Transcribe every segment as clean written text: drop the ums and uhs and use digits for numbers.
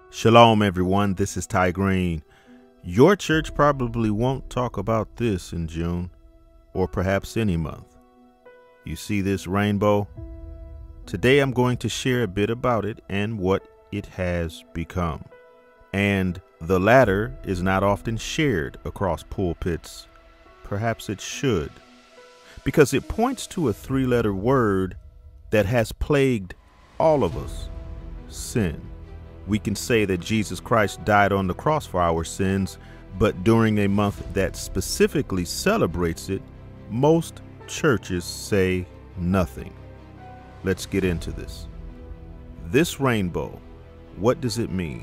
Shalom, everyone. This is Ty Green. Your church probably won't talk about this in June, or perhaps any month. You see this rainbow? Today I'm going to share a bit about it and what it has become. And the latter is not often shared across pulpits. Perhaps it should, because it points to a three-letter word that has plagued all of us: sin. We can say that Jesus Christ died on the cross for our sins, but during a month that specifically celebrates it, most churches say nothing. Let's get into this. This rainbow, what does it mean?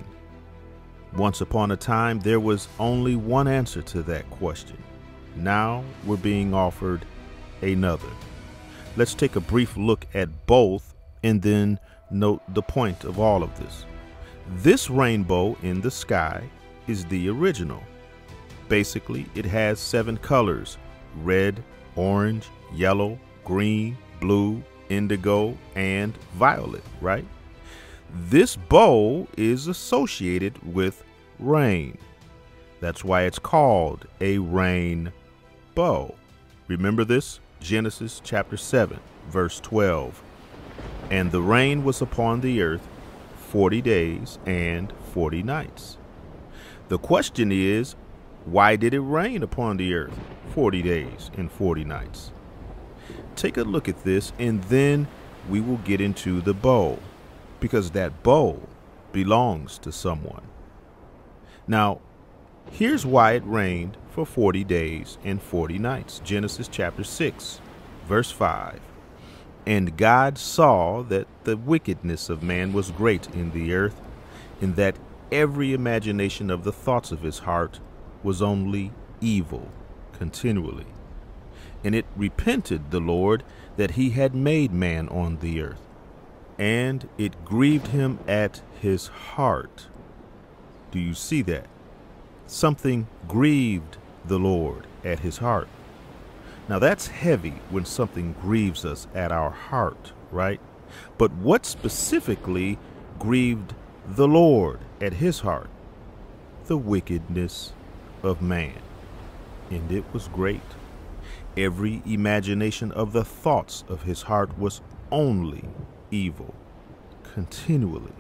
Once upon a time, there was only one answer to that question. Now we're being offered another. Let's take a brief look at both and then note the point of all of this. This rainbow in the sky is the original. Basically, it has 7 colors: red, orange, yellow, green, blue, indigo, and violet, right? This bow is associated with rain. That's why it's called a rainbow. Remember this? Genesis chapter 7, verse 12. And the rain was upon the earth 40 days and 40 nights. The question is, why did it rain upon the earth 40 days and 40 nights? Take a look at this, and then we will get into the bow, because that bow belongs to someone. Now, here's why it rained for 40 days and 40 nights. Genesis chapter 6, verse 5. And God saw that the wickedness of man was great in the earth, and that every imagination of the thoughts of his heart was only evil continually. And it repented the Lord that he had made man on the earth, and it grieved him at his heart. Do you see that? Something grieved the Lord at his heart. Now that's heavy when something grieves us at our heart, right? But what specifically grieved the Lord at his heart? The wickedness of man. And it was great. Every imagination of the thoughts of his heart was only evil, continually.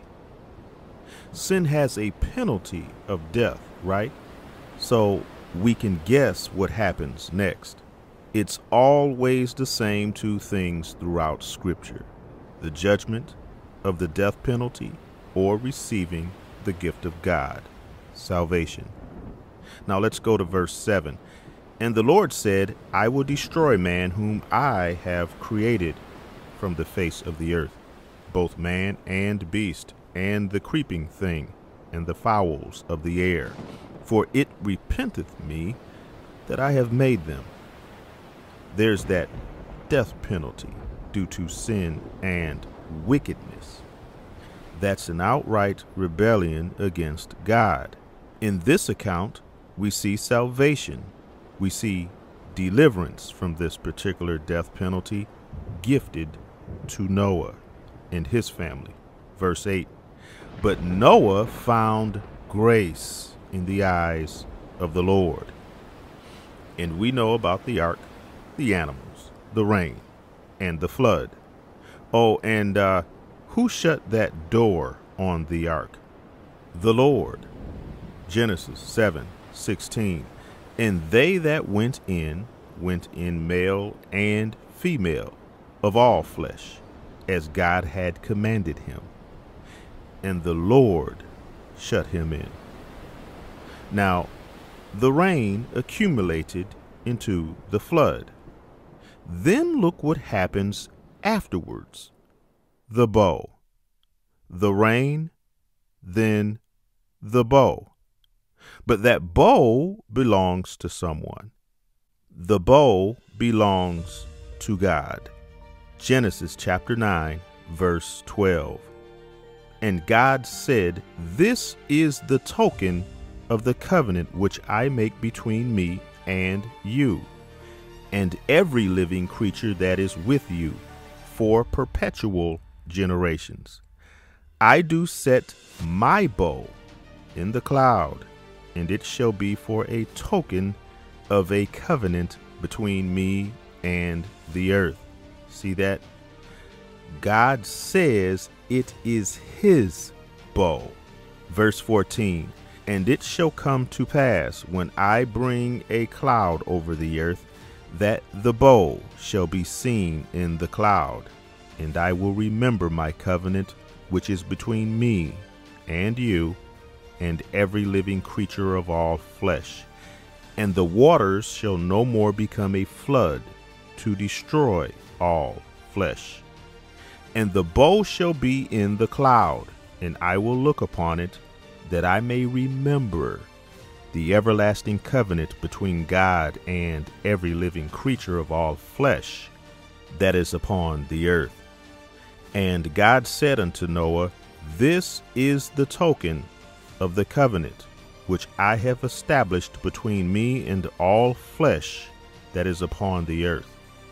Sin has a penalty of death, right? So we can guess what happens next. It's always the same 2 things throughout Scripture: the judgment of the death penalty, or receiving the gift of God, salvation. Now let's go to verse 7. And the Lord said, I will destroy man whom I have created from the face of the earth, both man and beast, and the creeping thing, and the fowls of the air. For it repenteth me that I have made them. There's that death penalty due to sin and wickedness. That's an outright rebellion against God. In this account, we see salvation. We see deliverance from this particular death penalty gifted to Noah and his family. Verse 8. But Noah found grace in the eyes of the Lord. And we know about the ark, the animals, the rain, and the flood. Oh, and who shut that door on the ark? The Lord. Genesis 7:16. And they that went in male and female, of all flesh, as God had commanded him. And the Lord shut him in. Now, the rain accumulated into the flood. Then look what happens afterwards. The bow. The rain, then the bow. But that bow belongs to someone. The bow belongs to God. Genesis chapter 9, verse 12. And God said, This is the token of the covenant which I make between me and you, and every living creature that is with you, for perpetual generations. I do set my bow in the cloud, and it shall be for a token of a covenant between me and the earth. See that? God says it is his bow. Verse 14, and it shall come to pass when I bring a cloud over the earth, that the bow shall be seen in the cloud, and I will remember my covenant, which is between me and you and every living creature of all flesh. And the waters shall no more become a flood to destroy all flesh. And the bow shall be in the cloud, and I will look upon it, that I may remember the everlasting covenant between God and every living creature of all flesh that is upon the earth. And God said unto Noah, this is the token of the covenant which I have established between me and all flesh that is upon the earth.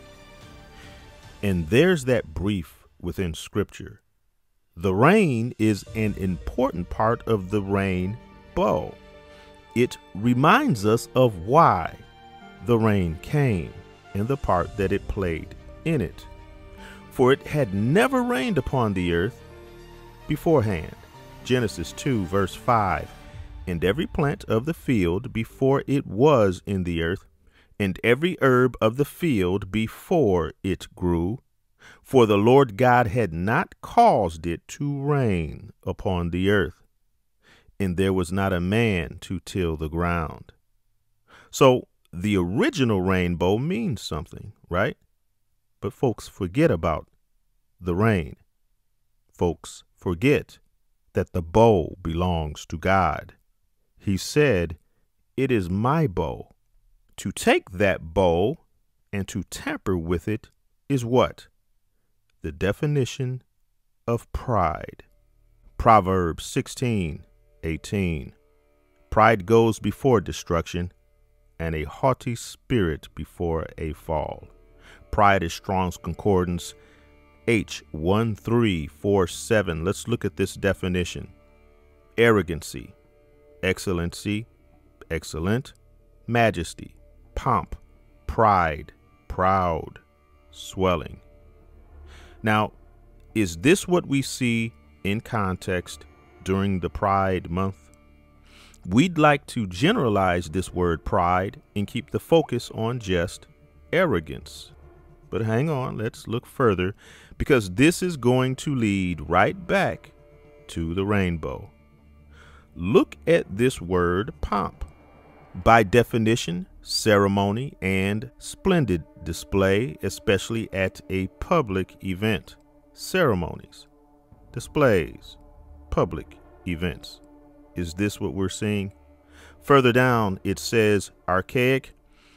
And there's that brief within Scripture. The rain is an important part of the rainbow. It reminds us of why the rain came and the part that it played in it. For it had never rained upon the earth beforehand. Genesis 2 verse 5. And every plant of the field before it was in the earth, and every herb of the field before it grew, for the Lord God had not caused it to rain upon the earth, and there was not a man to till the ground. So the original rainbow means something, right? But folks forget about the rain. Folks forget that the bow belongs to God. He said, it is my bow. To take that bow and to tamper with it is what? The definition of pride. Proverbs 16:18. Pride goes before destruction, and a haughty spirit before a fall. Pride is Strong's Concordance H1347. Let's look at this definition. Arrogancy, excellency, excellent, majesty, pomp, pride, proud, swelling. Now, is this what we see in context during the Pride Month? We'd like to generalize this word pride and keep the focus on just arrogance. But hang on, let's look further, because this is going to lead right back to the rainbow. Look at this word pomp. By definition, ceremony and splendid display, especially at a public event. Ceremonies, displays, public events. Is this what we're seeing? Further down, it says archaic,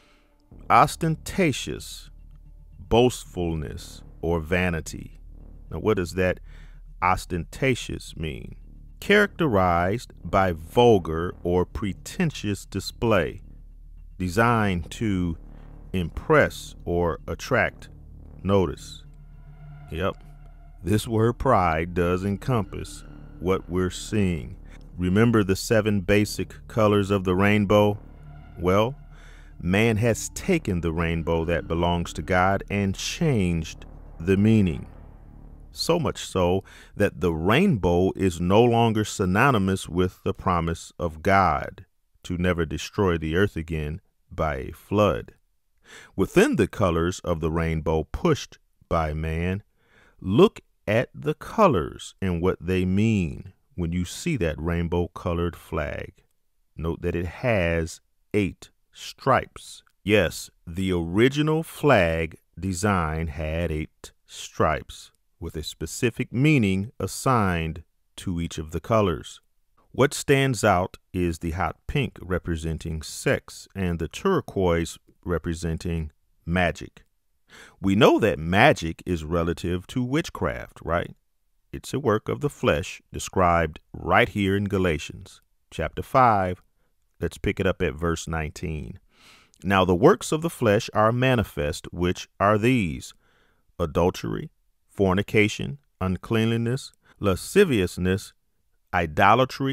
ostentatious, boastfulness, or vanity. Now, what does that ostentatious mean? Characterized by vulgar or pretentious display, designed to impress or attract notice. Yep, this word pride does encompass what we're seeing. Remember the 7 basic colors of the rainbow? Well, man has taken the rainbow that belongs to God and changed the meaning. So much so that the rainbow is no longer synonymous with the promise of God to never destroy the earth again by a flood. Within the colors of the rainbow pushed by man, look at the colors and what they mean when you see that rainbow-colored flag. Note that it has 8 stripes. Yes, the original flag design had 8 stripes, with a specific meaning assigned to each of the colors. What stands out is the hot pink representing sex and the turquoise representing magic. We know that magic is relative to witchcraft, right? It's a work of the flesh described right here in Galatians chapter 5. Let's pick it up at verse 19. Now the works of the flesh are manifest, which are these: adultery, fornication, uncleanliness, lasciviousness, idolatry,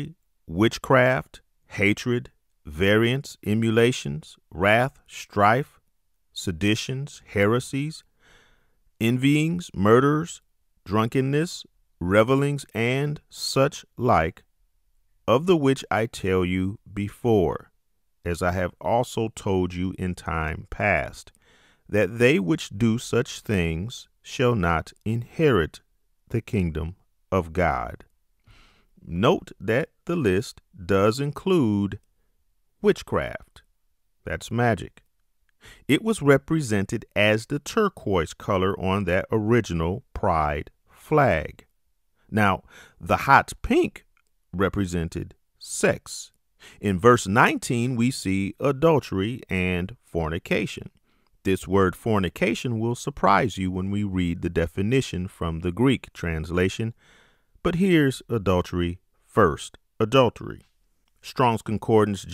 witchcraft, hatred, variance, emulations, wrath, strife, seditions, heresies, envyings, murders, drunkenness, revelings, and such like, of the which I tell you before, as I have also told you in time past, that they which do such things shall not inherit the kingdom of God. Note that the list does include witchcraft. That's magic. It was represented as the turquoise color on that original Pride flag. Now, the hot pink represented sex. In verse 19, we see adultery and fornication. This word fornication will surprise you when we read the definition from the Greek translation. But here's adultery first. Adultery. Strong's Concordance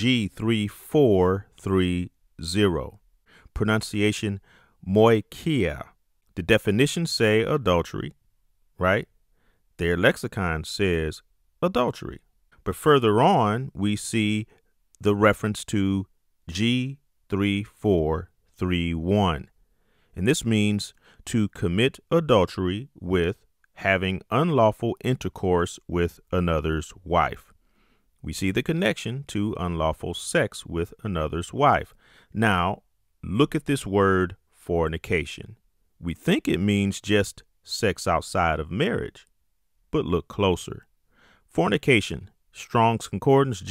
G3430. Pronunciation moikia. The definitions say adultery, right? Their lexicon says adultery. But further on, we see the reference to G3431. And this means to commit adultery with having unlawful intercourse with another's wife. We see the connection to unlawful sex with another's wife. Now, look at this word fornication. We think it means just sex outside of marriage, but look closer. Fornication, Strong's Concordance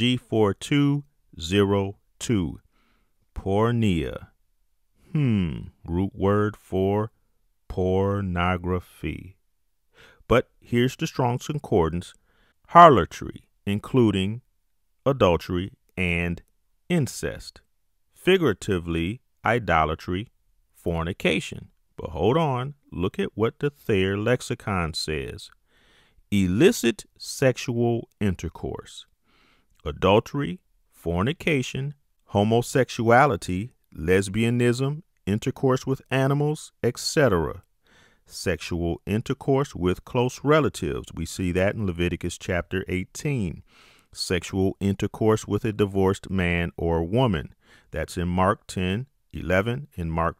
G4202. Porneia. Root word for pornography. But here's the Strong's Concordance. Harlotry, including adultery and incest. Figuratively, idolatry, fornication. But hold on, look at what the Thayer lexicon says. Illicit sexual intercourse, adultery, fornication, homosexuality, lesbianism, intercourse with animals, etc. Sexual intercourse with close relatives. We see that in Leviticus chapter 18. Sexual intercourse with a divorced man or woman. That's in Mark 10:11 and Mark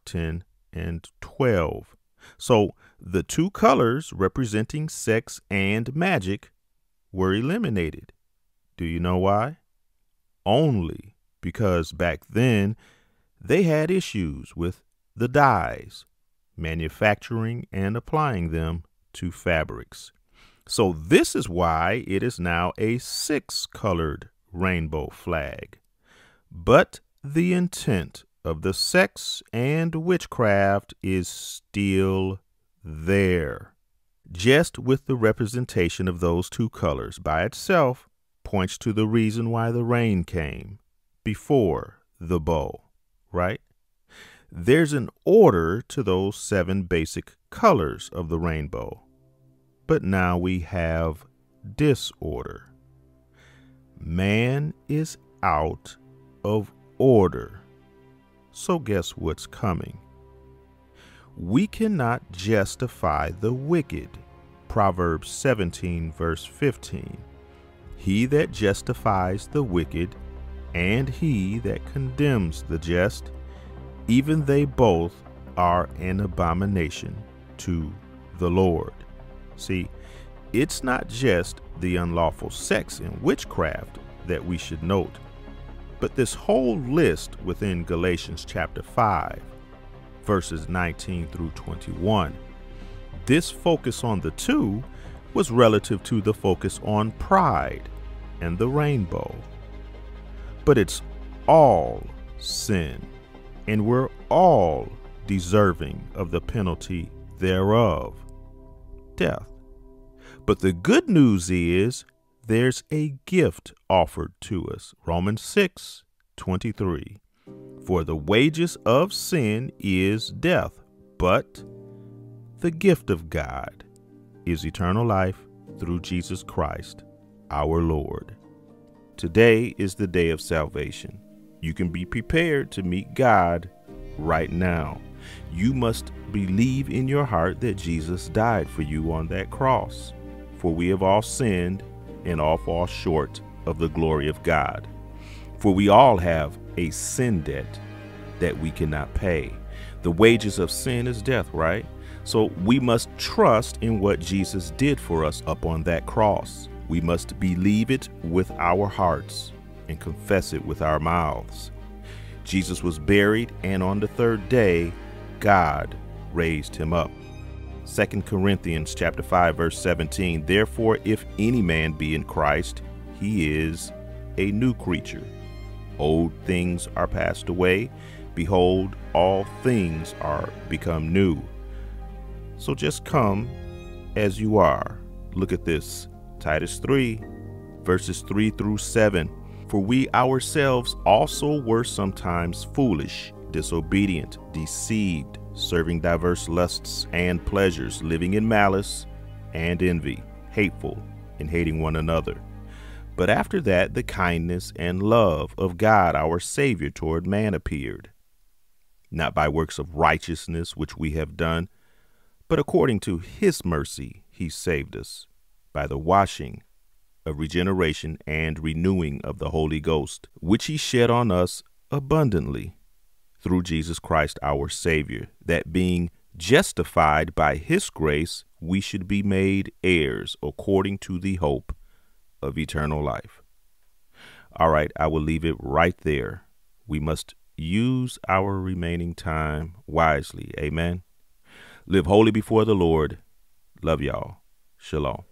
10:12. So the two colors representing sex and magic were eliminated. Do you know why? Only because back then they had issues with the dyes, manufacturing and applying them to fabrics. So this is why it is now a 6-colored rainbow flag. But the intent of the sex and witchcraft is still there. Just with the representation of those two colors by itself points to the reason why the rain came before the bow, right? There's an order to those 7 basic colors of the rainbow. But now we have disorder. Man is out of order. So guess what's coming? We cannot justify the wicked. Proverbs 17 verse 15. He that justifies the wicked and he that condemns the just, even they both are an abomination to the Lord. See, it's not just the unlawful sex and witchcraft that we should note, but this whole list within Galatians chapter 5, verses 19 through 21. This focus on the two was relative to the focus on pride and the rainbow. But it's all sin, and we're all deserving of the penalty thereof, death. But the good news is there's a gift offered to us. Romans 6:23. For the wages of sin is death, but the gift of God is eternal life through Jesus Christ, our Lord. Today is the day of salvation. You can be prepared to meet God right now. You must believe in your heart that Jesus died for you on that cross. For we have all sinned and all fall short of the glory of God. For we all have a sin debt that we cannot pay. The wages of sin is death, right? So we must trust in what Jesus did for us up on that cross. We must believe it with our hearts and confess it with our mouths. Jesus was buried, and on the third day, God raised him up. 2 Corinthians chapter 5, verse 17, therefore, if any man be in Christ, he is a new creature. Old things are passed away. Behold, all things are become new. So just come as you are. Look at this. Titus 3, verses 3 through 7. For we ourselves also were sometimes foolish, disobedient, deceived, serving diverse lusts and pleasures, living in malice and envy, hateful, and hating one another. But after that, the kindness and love of God our Savior toward man appeared, not by works of righteousness which we have done, but according to his mercy he saved us, by the washing of regeneration and renewing of the Holy Ghost, which he shed on us abundantly through Jesus Christ our Savior, that being justified by his grace, we should be made heirs according to the hope of eternal life. All right, I will leave it right there. We must use our remaining time wisely. Amen. Live holy before the Lord. Love y'all. Shalom.